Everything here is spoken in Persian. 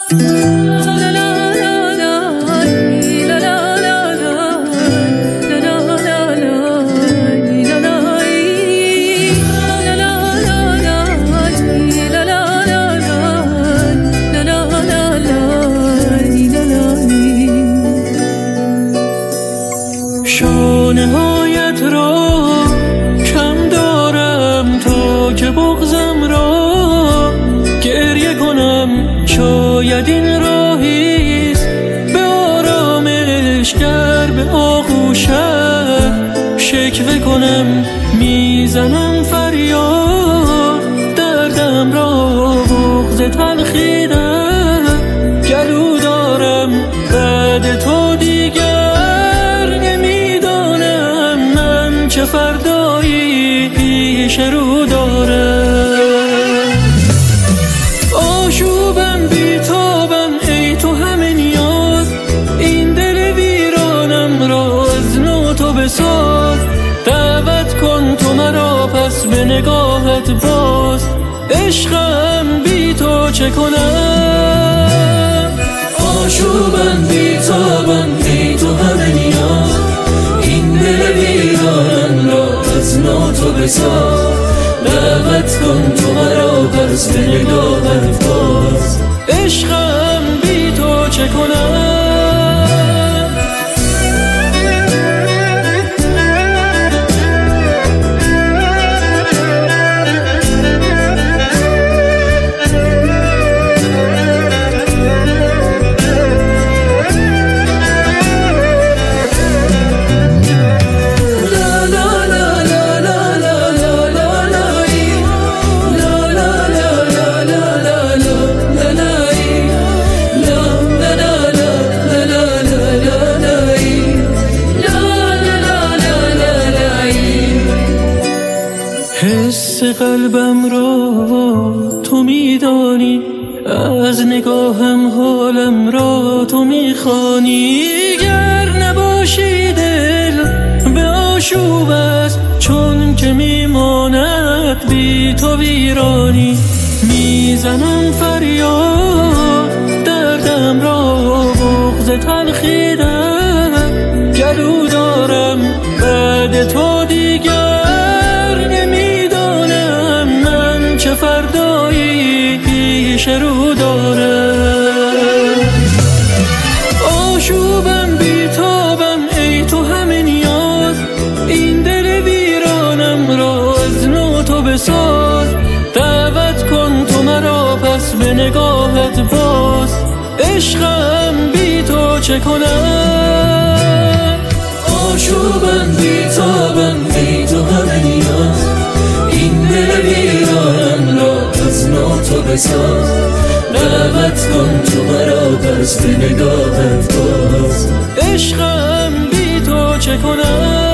شانه‌هایت را کم دارم تا که بغضم را گریه کنم، شاید این راهیست به آرامش گر به آغوشت شکوه کنم. میزنم فریاد دردم را، بغض تلخی در گلو دارم، بعد تو دیگر نمیدانم من چه فردایی پیش رو دارم. آشوبم بیتابم ای تو همه نیاز، این دل ویرانم را از نو تو بساز. دعوت کن تو مرا پس به نگاهت باز، عشقم بی تو چه کنم. آشوبم بیتابم ای تو همه نیاز، این دل ویرانم را از نو تو بساز. دعوت کن تو مرا پس به نگاهت باز، عشقم بی تو چه کنم. حس قلبم را تو میدانی، از نگاهم حالم را تو میخوانی. گر نباشی دل به آشوب است، چون که میماند بی تو ویرانی. میزنم فریاد دردم را، بغض تلخی در گلو دارم، بعد تو دیگر چه فردایی پیش رو دارم. آشوبم بیتابم ای تو همه نیاز، این دل ویرانم را از نو تو بساز. دعوت کن تو مرا پس به نگاهت باز، عشقم بی تو چه کنم. آشوبم بیتابم ای تو همه نیاز، این دل ویرانم را از نو تو بساز. دعوت کن تو مرا پس به نگاهت باز، عشقم بی تو چه کنم.